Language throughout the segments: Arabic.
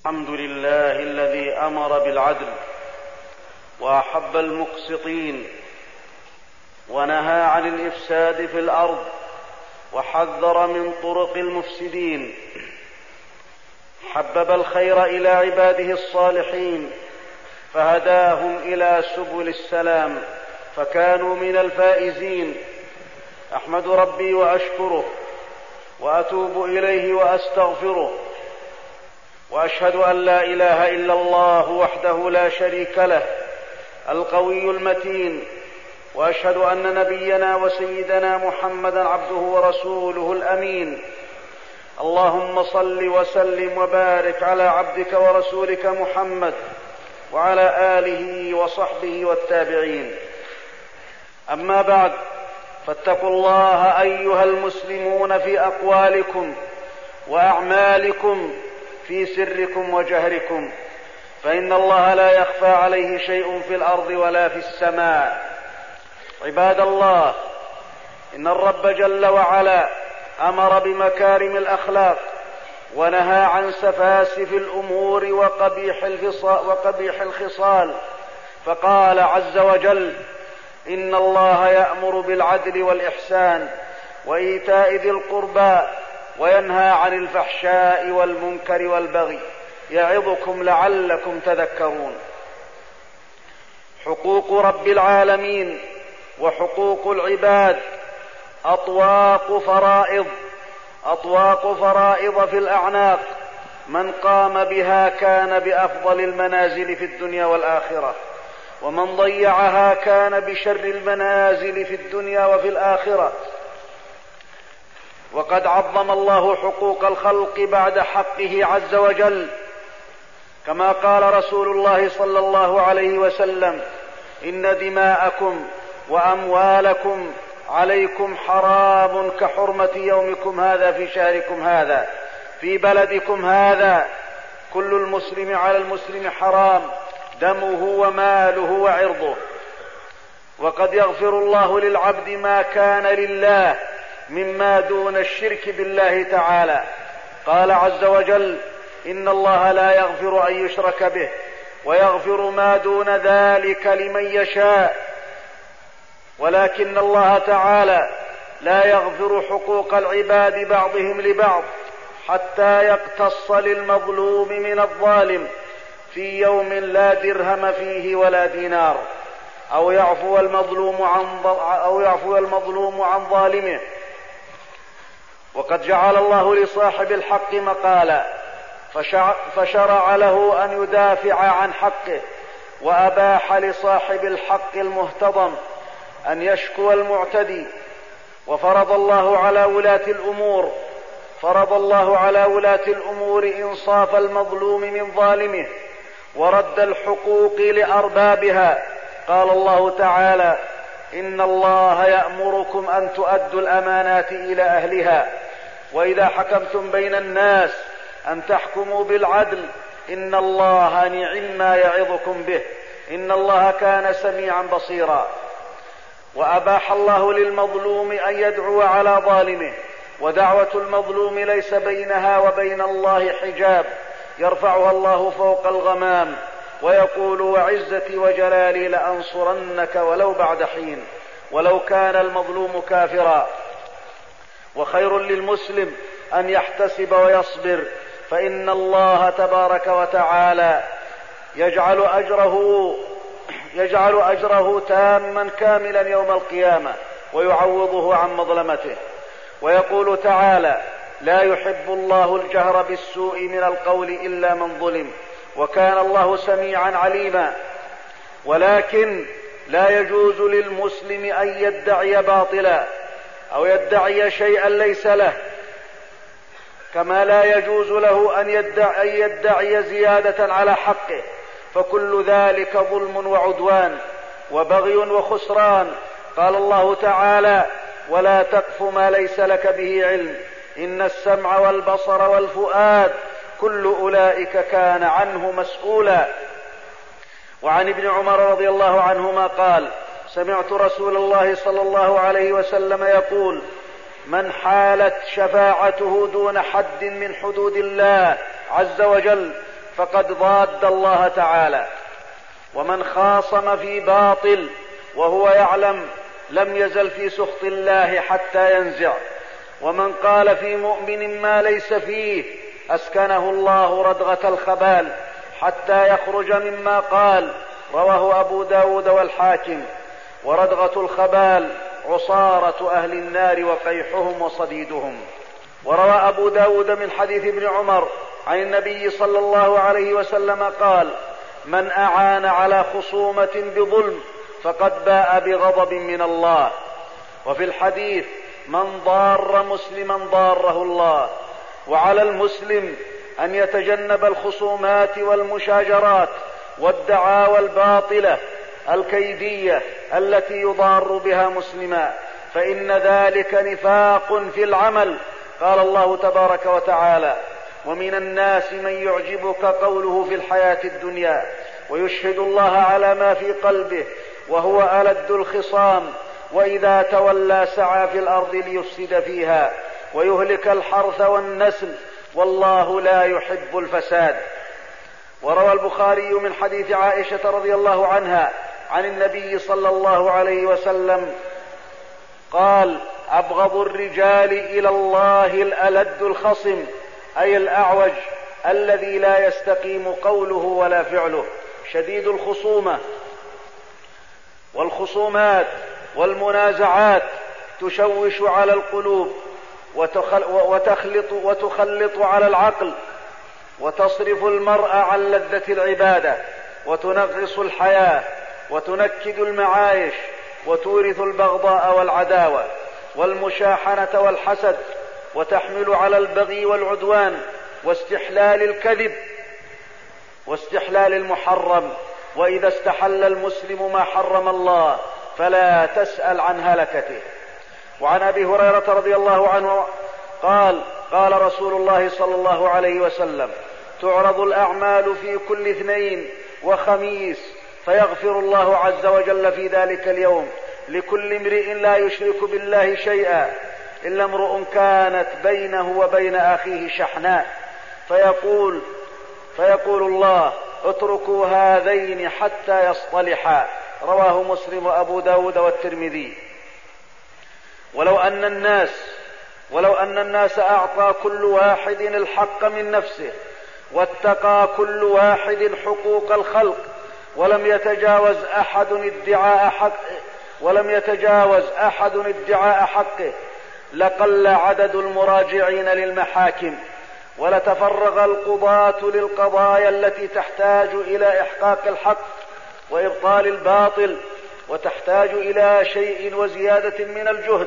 الحمد لله الذي أمر بالعدل وأحب المقسطين ونهى عن الإفساد في الأرض وحذر من طرق المفسدين، حبب الخير إلى عباده الصالحين فهداهم إلى سبل السلام فكانوا من الفائزين. أحمد ربي وأشكره وأتوب إليه وأستغفره، وأشهد أن لا إله إلا الله وحده لا شريك له القوي المتين، وأشهد أن نبينا وسيدنا محمدا عبده ورسوله الأمين. اللهم صل وسلم وبارك على عبدك ورسولك محمد وعلى آله وصحبه والتابعين. أما بعد، فاتقوا الله أيها المسلمون في أقوالكم وأعمالكم في سركم وجهركم، فإن الله لا يخفى عليه شيء في الأرض ولا في السماء. عباد الله، إن الرب جل وعلا أمر بمكارم الأخلاق ونهى عن سفاسف الأمور وقبيح الخصال، فقال عز وجل: إن الله يأمر بالعدل والإحسان وإيتاء ذي القربى وينهى عن الفحشاء والمنكر والبغي يعظكم لعلكم تذكرون. حقوق رب العالمين وحقوق العباد أطواق فرائض في الأعناق، من قام بها كان بأفضل المنازل في الدنيا والآخرة، ومن ضيعها كان بشر المنازل في الدنيا وفي الآخرة. وقد عظم الله حقوق الخلق بعد حقه عز وجل، كما قال رسول الله صلى الله عليه وسلم: إن دماءكم وأموالكم عليكم حرام كحرمة يومكم هذا في شهركم هذا في بلدكم هذا. كل المسلم على المسلم حرام، دمه وماله وعرضه. وقد يغفر الله للعبد ما كان لله مما دون الشرك بالله تعالى. قال عز وجل: إن الله لا يغفر أن يشرك به ويغفر ما دون ذلك لمن يشاء. ولكن الله تعالى لا يغفر حقوق العباد بعضهم لبعض حتى يقتص للمظلوم من الظالم في يوم لا درهم فيه ولا دينار، أو يعفو المظلوم عن ظالمه. وقد جعل الله لصاحب الحق مقالا، فشرع له أن يدافع عن حقه، وأباح لصاحب الحق المهتضم أن يشكو المعتدي. وفرض الله على ولاة الأمور إنصاف المظلوم من ظالمه ورد الحقوق لأربابها. قال الله تعالى: إن الله يأمركم أن تؤدوا الأمانات إلى أهلها وإذا حكمتم بين الناس أن تحكموا بالعدل، إن الله نعم يعظكم به، إن الله كان سميعا بصيرا. وأباح الله للمظلوم أن يدعو على ظالمه، ودعوة المظلوم ليس بينها وبين الله حجاب يرفعها الله فوق الغمام، ويقول: وعزتي وجلالي لأنصرنك ولو بعد حين، ولو كان المظلوم كافرا. وخير للمسلم أن يحتسب ويصبر، فإن الله تبارك وتعالى يجعل أجره تاما كاملا يوم القيامة ويعوضه عن مظلمته. ويقول تعالى: لا يحب الله الجهر بالسوء من القول إلا من ظلم، وكان الله سميعا عليما. ولكن لا يجوز للمسلم أن يدعي باطلا أو يدعي شيئا ليس له، كما لا يجوز له أن يدعي زيادة على حقه، فكل ذلك ظلم وعدوان وبغي وخسران. قال الله تعالى: ولا تقف ما ليس لك به علم، إن السمع والبصر والفؤاد كل أولئك كان عنه مسؤولا. وعن ابن عمر رضي الله عنهما قال: سمعت رسول الله صلى الله عليه وسلم يقول: من حالت شفاعته دون حد من حدود الله عز وجل فقد ضاد الله تعالى. ومن خاصم في باطل وهو يعلم لم يزل في سخط الله حتى ينزع. ومن قال في مؤمن ما ليس فيه أسكنه الله ردغة الخبال حتى يخرج مما قال. رواه أبو داود والحاكم. وردغة الخبال عصارة أهل النار وقيحهم وصديدهم. وروى أبو داود من حديث ابن عمر عن النبي صلى الله عليه وسلم قال: من أعان على خصومة بظلم فقد باء بغضب من الله. وفي الحديث: من ضار مسلما ضاره الله. وعلى المسلم أن يتجنب الخصومات والمشاجرات والدعاوى الباطلة الكيدية التي يضار بها مسلما، فإن ذلك نفاق في العمل. قال الله تبارك وتعالى: ومن الناس من يعجبك قوله في الحياة الدنيا ويشهد الله على ما في قلبه وهو ألد الخصام وإذا تولى سعى في الأرض ليفسد فيها ويهلك الحرث والنسل والله لا يحب الفساد. وروى البخاري من حديث عائشة رضي الله عنها عن النبي صلى الله عليه وسلم قال: أبغض الرجال إلى الله الألد الخصم، أي الأعوج الذي لا يستقيم قوله ولا فعله، شديد الخصومة. والخصومات والمنازعات تشوش على القلوب وتخلط على العقل وتصرف المرء عن لذة العبادة وتنغص الحياة وتنكد المعايش وتورث البغضاء والعداوة والمشاحنة والحسد وتحمل على البغي والعدوان واستحلال الكذب واستحلال المحرم. وإذا استحل المسلم ما حرم الله فلا تسأل عن هلكته. وعن أبي هريرة رضي الله عنه قال: قال رسول الله صلى الله عليه وسلم: تعرض الأعمال في كل اثنين وخميس فيغفر الله عز وجل في ذلك اليوم لكل امرئ لا يشرك بالله شيئا إلا امرؤ كانت بينه وبين أخيه شحناء فيقول الله: اتركوا هذين حتى يصطلحا. رواه مسلم وأبو داود والترمذي. ولو أن الناس أعطى كل واحد الحق من نفسه واتقى كل واحد حقوق الخلق ولم يتجاوز أحد ادعاء حقه لقل عدد المراجعين للمحاكم ولتفرغ القضاة للقضايا التي تحتاج إلى إحقاق الحق وإبطال الباطل وتحتاج إلى شيء وزيادة من الجهد.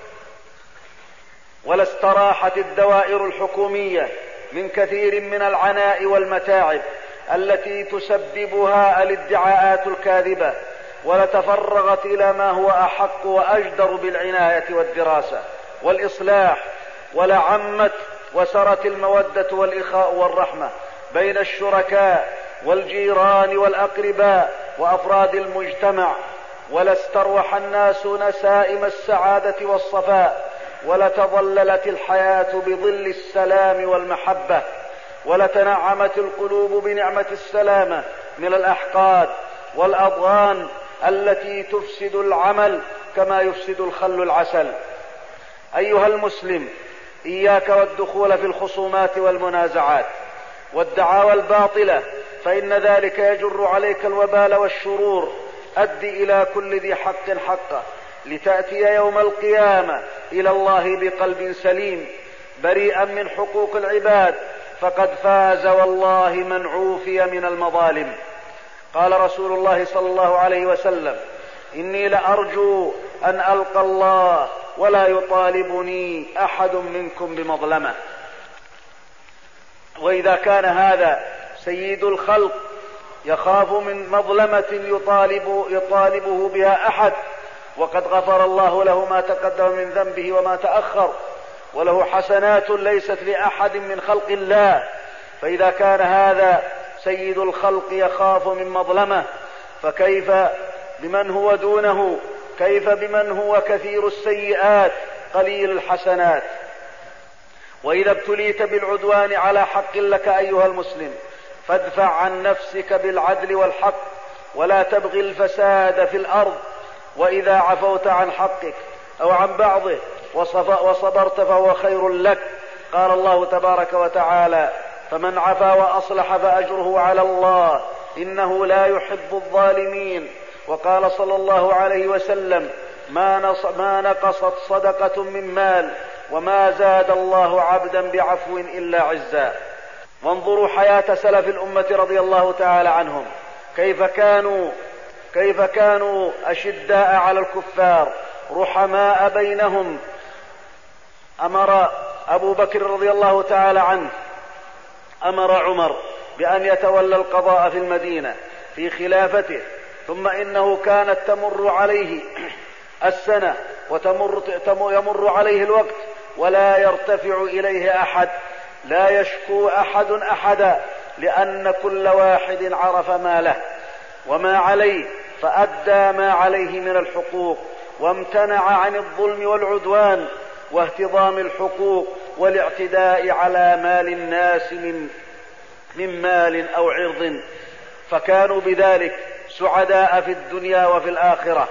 ولاستراحت الدوائر الحكومية من كثير من العناء والمتاعب التي تسببها الادعاءات الكاذبة ولتفرغت إلى ما هو أحق وأجدر بالعناية والدراسة والإصلاح، ولعمت وسرت المودة والإخاء والرحمة بين الشركاء والجيران والأقرباء وأفراد المجتمع، ولاستروح الناس نسائم السعادة والصفاء، ولتظللت الحياة بظل السلام والمحبة، ولتنعمت القلوب بنعمة السلامة من الأحقاد والأضغان التي تفسد العمل كما يفسد الخل العسل. أيها المسلم، إياك والدخول في الخصومات والمنازعات والدعاوى الباطلة، فإن ذلك يجر عليك الوبال والشرور. أد إلى كل ذي حق حقه لتأتي يوم القيامة إلى الله بقلب سليم بريئا من حقوق العباد، فقد فاز والله من عوفي من المظالم. قال رسول الله صلى الله عليه وسلم: إني لأرجو أن ألقى الله ولا يطالبني أحد منكم بمظلمة. وإذا كان هذا سيد الخلق يخاف من مظلمة يطالبه بها أحد، وقد غفر الله له ما تقدم من ذنبه وما تأخر، وله حسنات ليست لأحد من خلق الله، فإذا كان هذا سيد الخلق يخاف من مظلمة، فكيف بمن هو دونه؟ كيف بمن هو كثير السيئات قليل الحسنات؟ وإذا ابتليت بالعدوان على حق لك أيها المسلم فادفع عن نفسك بالعدل والحق ولا تبغي الفساد في الأرض، وإذا عفوت عن حقك أو عن بعضه وصبرت فهو خير لك. قال الله تبارك وتعالى: فمن عفا وأصلح فأجره على الله إنه لا يحب الظالمين. وقال صلى الله عليه وسلم: ما نقصت صدقة من مال وما زاد الله عبدا بعفو إلا عزا. وانظروا حياة سلف الأمة رضي الله تعالى عنهم، كيف كانوا أشداء على الكفار رحماء بينهم. أمر أبو بكر رضي الله تعالى عنه عمر بأن يتولى القضاء في المدينة في خلافته، ثم إنه كانت تمر عليه السنة ويمر عليه الوقت ولا يرتفع إليه أحد، لا يشكو أحد أحدا، لأن كل واحد عرف ما له وما عليه، فأدى ما عليه من الحقوق، وامتنع عن الظلم والعدوان واهتضام الحقوق والاعتداء على مال الناس من مال أو عرض، فكانوا بذلك سعداء في الدنيا وفي الآخرة.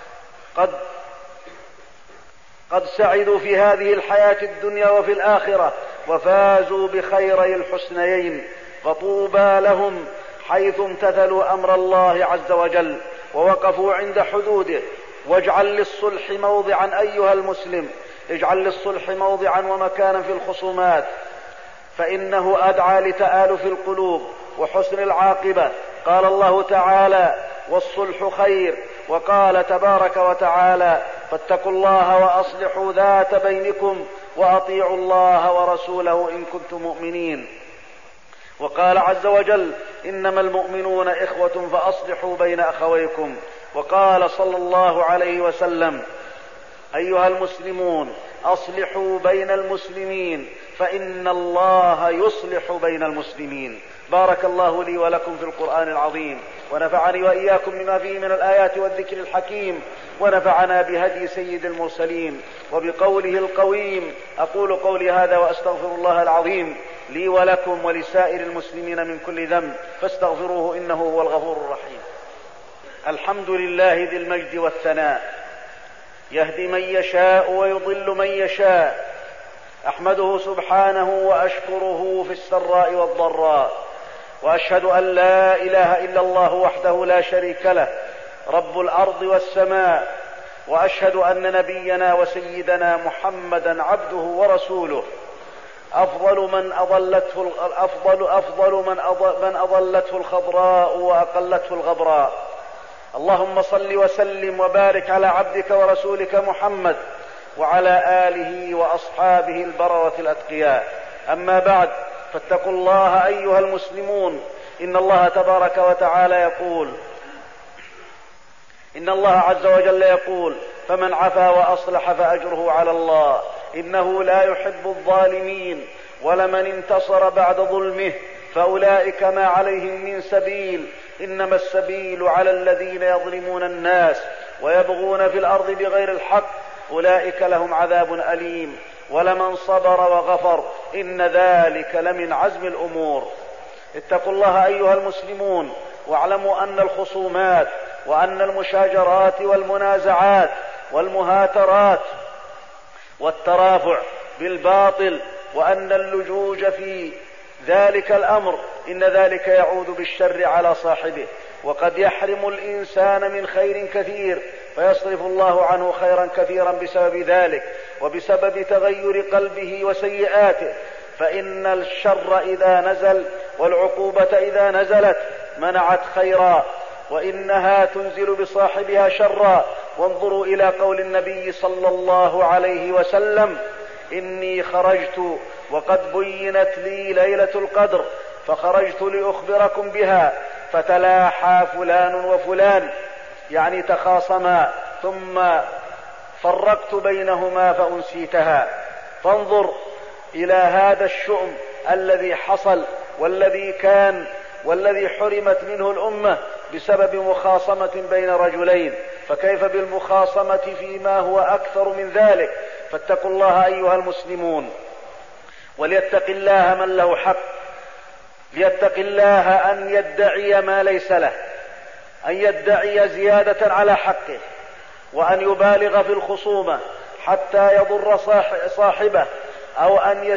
قد سعدوا في هذه الحياة الدنيا وفي الآخرة وفازوا بخيري الحسنيين، فطوبى لهم حيث امتثلوا أمر الله عز وجل ووقفوا عند حدوده. واجعل للصلح موضعا أيها المسلم، اجعل للصلح موضعا ومكانا في الخصومات، فإنه أدعى لتآلف القلوب وحسن العاقبة. قال الله تعالى: والصلح خير. وقال تبارك وتعالى: فاتقوا الله وأصلحوا ذات بينكم وأطيعوا الله ورسوله إن كنتم مؤمنين. وقال عز وجل: إنما المؤمنون إخوة فأصلحوا بين أخويكم. وقال صلى الله عليه وسلم: أيها المسلمون أصلحوا بين المسلمين فإن الله يصلح بين المسلمين. بارك الله لي ولكم في القرآن العظيم، ونفعني وإياكم بما فيه من الآيات والذكر الحكيم، ونفعنا بهدي سيد المرسلين وبقوله القويم. أقول قولي هذا وأستغفر الله العظيم لي ولكم ولسائر المسلمين من كل ذنب، فاستغفروه إنه هو الغفور الرحيم. الحمد لله ذي المجد والثناء، يهدي من يشاء ويضل من يشاء، أحمده سبحانه وأشكره في السراء والضراء، وأشهد أن لا إله إلا الله وحده لا شريك له رب الأرض والسماء، وأشهد أن نبينا وسيدنا محمدا عبده ورسوله، أفضل من أضلته الخضراء وأقلته الغبراء. اللهم صل وسلم وبارك على عبدك ورسولك محمد وعلى آله وأصحابه البررة الأتقياء. أما بعد، فاتقوا الله أيها المسلمون. إن الله تبارك وتعالى يقول، إن الله عز وجل يقول: فمن عفا وأصلح فأجره على الله إنه لا يحب الظالمين. ولمن انتصر بعد ظلمه فأولئك ما عليهم من سبيل، إنما السبيل على الذين يظلمون الناس ويبغون في الأرض بغير الحق، أولئك لهم عذاب أليم. ولمن صبر وغفر إن ذلك لمن عزم الأمور. اتقوا الله أيها المسلمون، واعلموا أن الخصومات وأن المشاجرات والمنازعات والمهاترات والترافع بالباطل وأن اللجوج في ذلك الأمر إن ذلك يعود بالشر على صاحبه، وقد يحرم الإنسان من خير كثير فيصرف الله عنه خيرا كثيرا بسبب ذلك وبسبب تغير قلبه وسيئاته. فإن الشر إذا نزل والعقوبة إذا نزلت منعت خيرا، وإنها تنزل بصاحبها شرا. وانظروا إلى قول النبي صلى الله عليه وسلم: إني خرجت وقد بينت لي ليلة القدر فخرجت لأخبركم بها، فتلاحى فلان وفلان، يعني تخاصما، ثم فرقت بينهما فأنسيتها. فانظر إلى هذا الشؤم الذي حصل والذي كان والذي حرمت منه الأمة بسبب مخاصمة بين رجلين، فكيف بالمخاصمة فيما هو أكثر من ذلك؟ فاتقوا الله أيها المسلمون، وليتق الله من له حق ليتق الله أن يدعي ما ليس له، أن يدعي زيادة على حقه، وأن يبالغ في الخصومة حتى يضر صاحبه، أو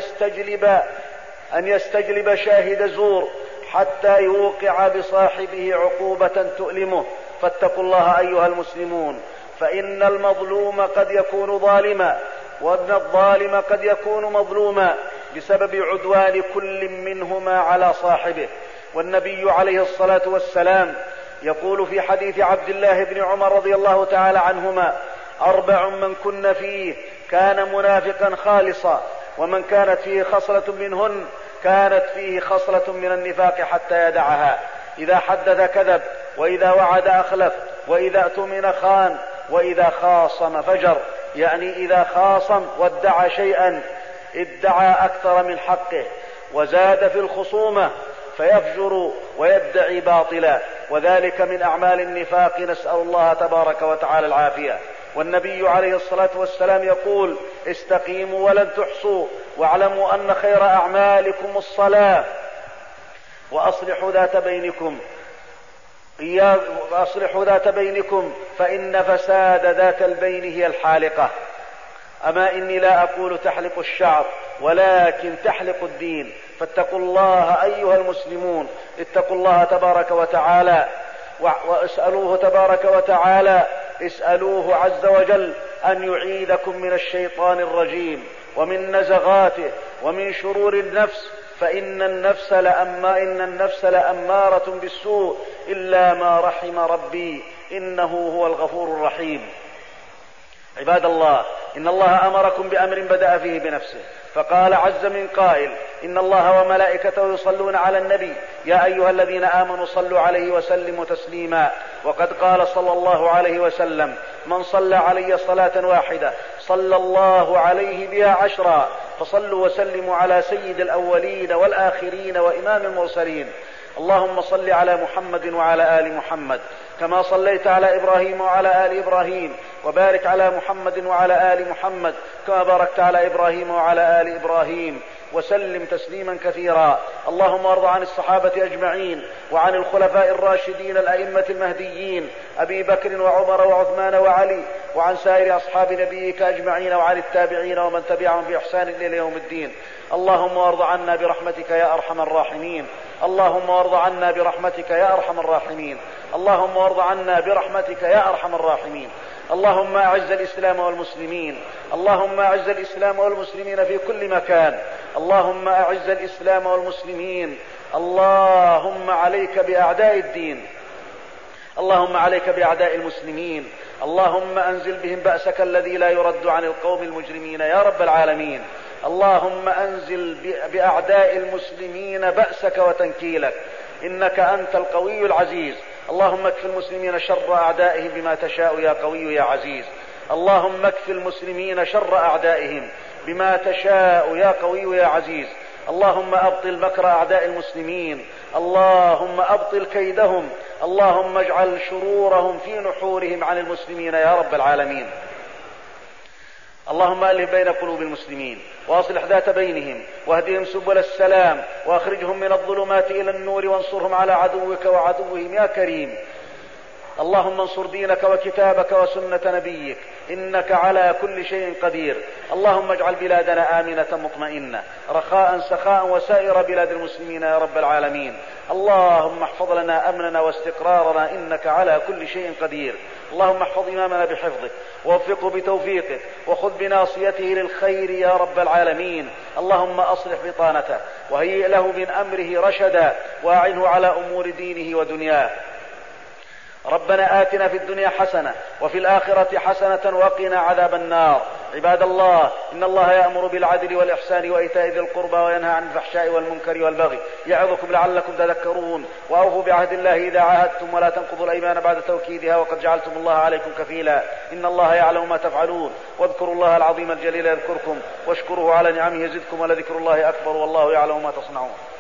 أن يستجلب شاهد زور حتى يوقع بصاحبه عقوبة تؤلمه. فاتقوا الله أيها المسلمون، فإن المظلوم قد يكون ظالما، وأن الظالم قد يكون مظلوما بسبب عدوان كل منهما على صاحبه. والنبي عليه الصلاة والسلام يقول في حديث عبد الله بن عمر رضي الله تعالى عنهما: 4 من كن فيه كان منافقا خالصا، ومن كانت فيه خصلة منهن كانت فيه خصلة من النفاق حتى يدعها: إذا حدث كذب، وإذا وعد أخلف، وإذا اؤتمن خان، وإذا خاصم فجر. يعني إذا خاصم وادعى شيئا ادعى أكثر من حقه، وزاد في الخصومة فيفجر ويدعي باطلا، وذلك من أعمال النفاق، نسأل الله تبارك وتعالى العافية. والنبي عليه الصلاة والسلام يقول: استقيموا ولن تحصوا، واعلموا أن خير أعمالكم الصلاة، وأصلحوا ذات بينكم فإن فساد ذات البين هي الحالقة. أما إني لا أقول تحلق الشعر، ولكن تحلق الدين. فاتقوا الله أيها المسلمون، اتقوا الله تبارك وتعالى، واسألوه تبارك وتعالى، اسألوه عز وجل أن يعيذكم من الشيطان الرجيم، ومن نزغاته، ومن شرور النفس، فإن النفس لأمارة بالسوء إلا ما رحم ربي إنه هو الغفور الرحيم. عباد الله، إن الله أمركم بأمر بدأ فيه بنفسه، فقال عز من قائل: إن الله وملائكته يصلون على النبي يا أيها الذين آمنوا صلوا عليه وسلموا تسليما. وقد قال صلى الله عليه وسلم: من صلى علي صلاة واحدة صلى الله عليه بها 10. فصلوا وسلموا على سيد الأولين والآخرين وإمام المرسلين. اللهم صل على محمد وعلى آل محمد كما صليت على إبراهيم وعلى آل إبراهيم، وبارك على محمد وعلى آل محمد كما باركت على إبراهيم وعلى آل إبراهيم، وسلم تسليما كثيرا. اللهم وارض عن الصحابة أجمعين، وعن الخلفاء الراشدين الأئمة المهديين أبي بكر وعمر وعثمان وعلي، وعن سائر أصحاب نبيك أجمعين، وعن التابعين ومن تبعهم بإحسان إلى يوم الدين. اللهم وارض عنا برحمتك يا أرحم الراحمين. اللهم وارض عنا برحمتك يا أرحم الراحمين. اللهم وارض عنا برحمتك يا أرحم الراحمين. اللهم أعز الإسلام والمسلمين. اللهم أعز الإسلام والمسلمين في كل مكان. اللهم أعز الإسلام والمسلمين. اللهم عليك بأعداء الدين. اللهم عليك بأعداء المسلمين. اللهم أنزل بهم بأسك الذي لا يرد عن القوم المجرمين يا رب العالمين. اللهم أنزل بأعداء المسلمين بأسك وتنكيلك، إنك أنت القوي العزيز. اللهم اكف المسلمين شر أعدائهم بما تشاء يا قوي يا عزيز. اللهم اكف المسلمين شر أعدائهم بما تشاء يا قوي يا عزيز. اللهم أبطل مكر أعداء المسلمين. اللهم أبطل كيدهم. اللهم اجعل شرورهم في نحورهم عن المسلمين يا رب العالمين. اللهم ألف بين قلوب المسلمين، وأصلح ذات بينهم، واهدهم سبل السلام، وأخرجهم من الظلمات إلى النور، وانصرهم على عدوك وعدوهم يا كريم. اللهم انصر دينك وكتابك وسنة نبيك، إنك على كل شيء قدير. اللهم اجعل بلادنا آمنة مطمئنة رخاء سخاء، وسائر بلاد المسلمين يا رب العالمين. اللهم احفظ لنا أمننا واستقرارنا، إنك على كل شيء قدير. اللهم احفظ إمامنا بحفظك، ووفقه بتوفيقك، وخذ بناصيته للخير يا رب العالمين. اللهم أصلح بطانته، وهيئ له من أمره رشدا، وأعنه على أمور دينه ودنياه. ربنا آتنا في الدنيا حسنة، وفي الآخرة حسنة، وقنا عذاب النار. عباد الله، إن الله يأمر بالعدل والإحسان وإيتاء ذي القربى، وينهى عن الفحشاء والمنكر والبغي، يعظكم لعلكم تذكرون. وأوفوا بعهد الله إذا عاهدتم، ولا تنقضوا الأيمان بعد توكيدها، وقد جعلتم الله عليكم كفيلا. إن الله يعلم ما تفعلون. واذكروا الله العظيم الجليل يذكركم، واشكروه على نعمه يزدكم، ولذكر الله أكبر، والله يعلم ما تصنعون.